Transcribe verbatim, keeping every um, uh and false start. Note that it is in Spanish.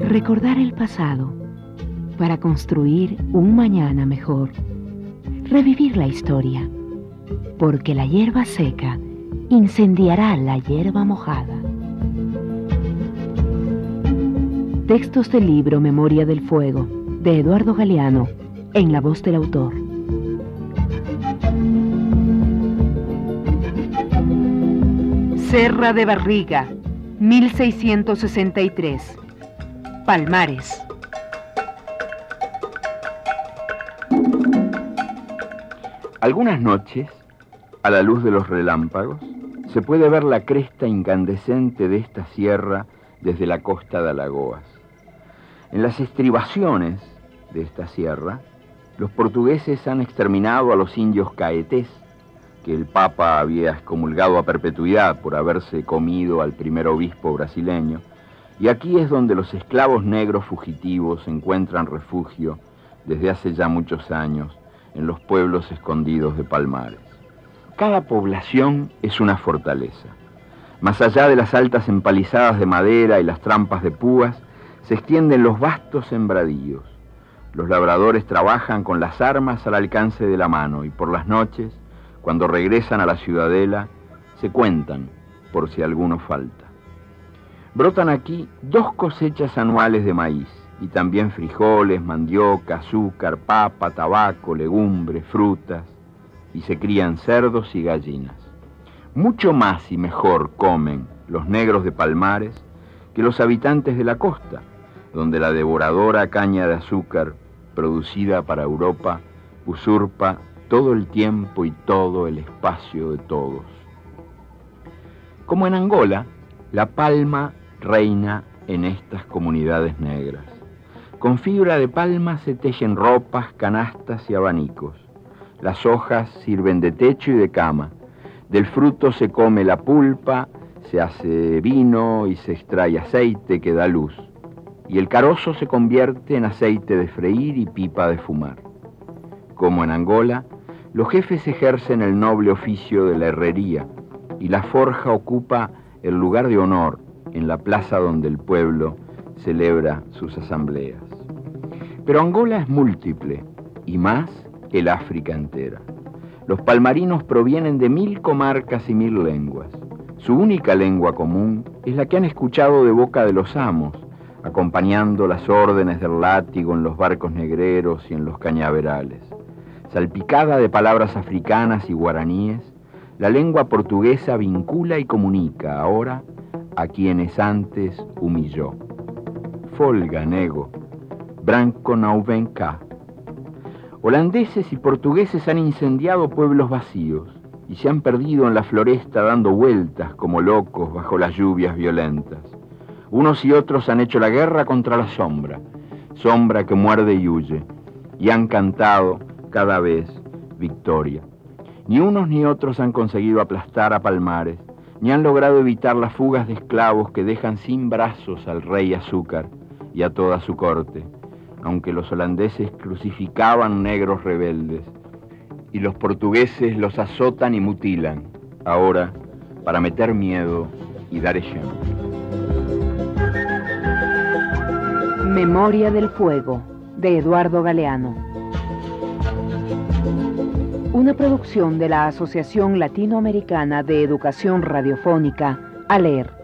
Recordar el pasado para construir un mañana mejor. Revivir la historia, porque la hierba seca incendiará la hierba mojada. Textos del libro Memoria del Fuego, de Eduardo Galeano, en la voz del autor. Serra de Barriga, mil seiscientos sesenta y tres. Palmares. Algunas noches, a la luz de los relámpagos, se puede ver la cresta incandescente de esta sierra desde la costa de Alagoas. En las estribaciones de esta sierra, los portugueses han exterminado a los indios caetés, que el Papa había excomulgado a perpetuidad por haberse comido al primer obispo brasileño, y aquí es donde los esclavos negros fugitivos encuentran refugio desde hace ya muchos años en los pueblos escondidos de Palmares. Cada población es una fortaleza. Más allá de las altas empalizadas de madera y las trampas de púas, se extienden los vastos sembradíos. Los labradores trabajan con las armas al alcance de la mano y por las noches, cuando regresan a la ciudadela, se cuentan por si alguno falta. Brotan aquí dos cosechas anuales de maíz y también frijoles, mandioca, azúcar, papa, tabaco, legumbres, frutas, y se crían cerdos y gallinas. Mucho más y mejor comen los negros de Palmares que los habitantes de la costa, donde la devoradora caña de azúcar producida para Europa usurpa todo el tiempo y todo el espacio de todos. Como en Angola, la palma reina en estas comunidades negras. Con fibra de palma se tejen ropas, canastas y abanicos. Las hojas sirven de techo y de cama. Del fruto se come la pulpa, se hace vino y se extrae aceite que da luz. Y el carozo se convierte en aceite de freír y pipa de fumar. Como en Angola, los jefes ejercen el noble oficio de la herrería y la forja ocupa el lugar de honor en la plaza donde el pueblo celebra sus asambleas. Pero Angola es múltiple, y más el África entera. Los palmarinos provienen de mil comarcas y mil lenguas. Su única lengua común es la que han escuchado de boca de los amos, acompañando las órdenes del látigo en los barcos negreros y en los cañaverales. Salpicada de palabras africanas y guaraníes, la lengua portuguesa vincula y comunica ahora a quienes antes humilló. Folga, nego, branco não vem cá. Holandeses y portugueses han incendiado pueblos vacíos y se han perdido en la floresta dando vueltas como locos bajo las lluvias violentas. Unos y otros han hecho la guerra contra la sombra, sombra que muerde y huye, y han cantado cada vez victoria. Ni unos ni otros han conseguido aplastar a Palmares, ni han logrado evitar las fugas de esclavos que dejan sin brazos al rey Azúcar y a toda su corte, aunque los holandeses crucificaban negros rebeldes y los portugueses los azotan y mutilan, ahora para meter miedo y dar ejemplo. Memoria del Fuego, de Eduardo Galeano. Una producción de la Asociación Latinoamericana de Educación Radiofónica, ALER.